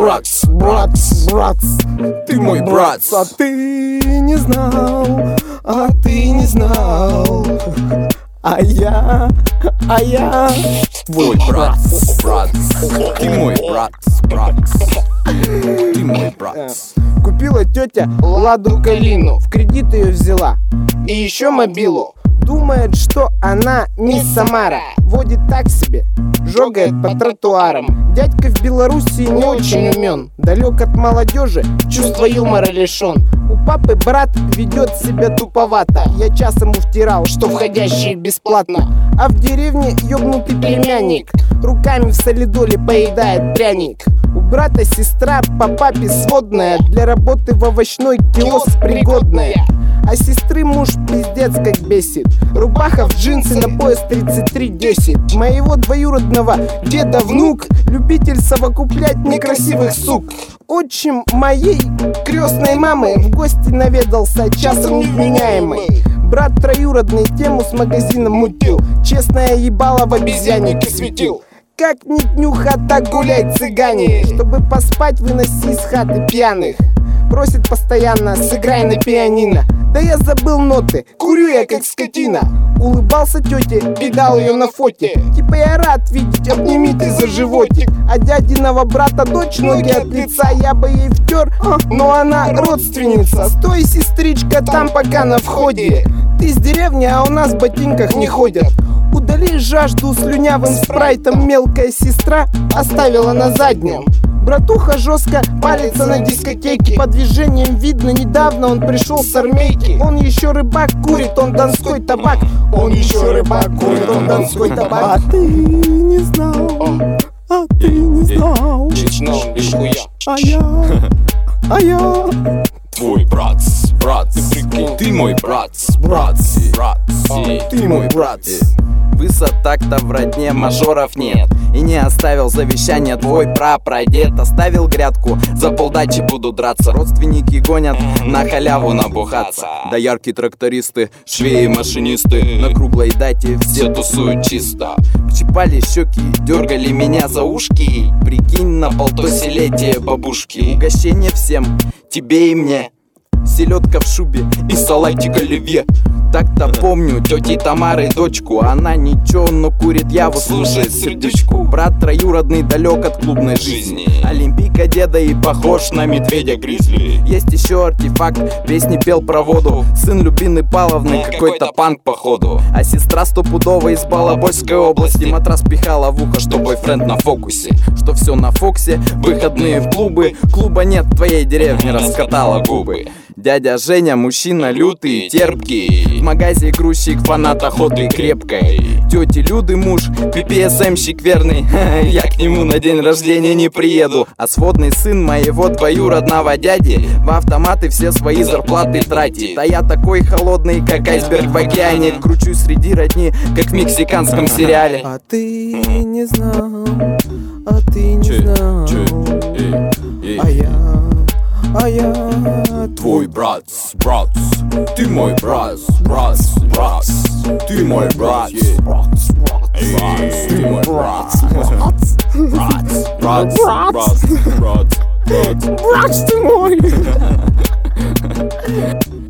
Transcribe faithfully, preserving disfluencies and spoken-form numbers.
брат, брат, брат, ты мой брат. А ты не знал, а ты не знал. А я, а я твой брат, брат, ты мой брат, брат, ты мой брат. Купила тетя Ладу Калину, в кредит ее взяла, и еще мобилу. Думает, что она мисс Самара, водит так себе, жогает по тротуарам. Дядька в Белоруссии не очень умен, далек от молодежи, чувство юмора лишен. У папы брат ведет себя туповато, я часом ему втирал, что входящие бесплатно. А в деревне ёбнутый племянник руками в солидоле поедает пряник. У брата сестра по папе сводная, для работы в овощной киоск пригодная. А сестры муж пиздец как бесит, рубаха в джинсы на пояс тридцать три десять. Моего двоюродного деда внук, любитель совокуплять некрасивых сук. Отчим моей крестной мамы в гости наведался, часом невменяемый. Брат троюродный тему с магазином мутил, честное ебало в обезьяннике светил. Как не днюха, так гуляй, цыгане, чтобы поспать выноси из хаты пьяных. Просит постоянно, сыграй на пианино. Да я забыл ноты, курю я как скотина. Улыбался тете, видал ее на фоте. Типа я рад видеть, обними ты за животик. А дядиного брата дочь ноги от лица я бы ей втер, но она родственница. Стой, сестричка, там пока на входе. Ты с деревни, а у нас в ботинках не ходят. Удали жажду слюнявым спрайтом, мелкая сестра оставила на заднем. Братуха жестко палится на дискотеке, по движениям видно, недавно он пришел с армейки. Он еще рыбак курит, он донской табак. Он еще рыбак курит, он донской табак. А ты не знал, а ты не знал. А я, а я твой брат, брат, ты мой брат, брат, брат, ты мой брат. Высотак-то в родне мажоров нет, и не оставил завещание твой прапрадед. Оставил грядку, за полдачи буду драться. Родственники гонят на халяву набухаться. Доярки, трактористы, швеи, машинисты, на круглой дате все тусуют чисто. Чипали щеки, дергали меня за ушки. Прикинь, на полтосилетие бабушки. Угощение всем, тебе и мне. Селедка в шубе и салатик оливье. Так-то помню тети Тамары дочку. Она ничего, но курит яву, слушает сердечку. Брат троюродный далек от клубной жизни. Олимпийка деда и похож на медведя гризли. Есть еще артефакт, песни пел про воду. Сын Любины Павловны, какой-то панк походу. А сестра стопудово из Балабольской области. Матрас пихала в ухо, что бойфренд на фокусе. Что все на Фоксе, выходные в клубы. Клуба нет в твоей деревне, раскатала губы. Дядя Женя, мужчина лютый, терпкий. В магазе грузчик, фанат охоты крепкой. Тети Люды муж, пи пи эс эм-щик верный. Я к нему на день рождения не приеду. А сводный сын моего двоюродного дяди в автоматы все свои зарплаты тратит. А я такой холодный, как айсберг в океане. Кручусь среди родни, как в мексиканском сериале. А ты не знал, а ты не знал. А я, а я твой брат, брат, ты мой брат, брат, брат, ты мой брат, брат, ты мой брат, брат, брат, брат, брат, брат, брат ты мой.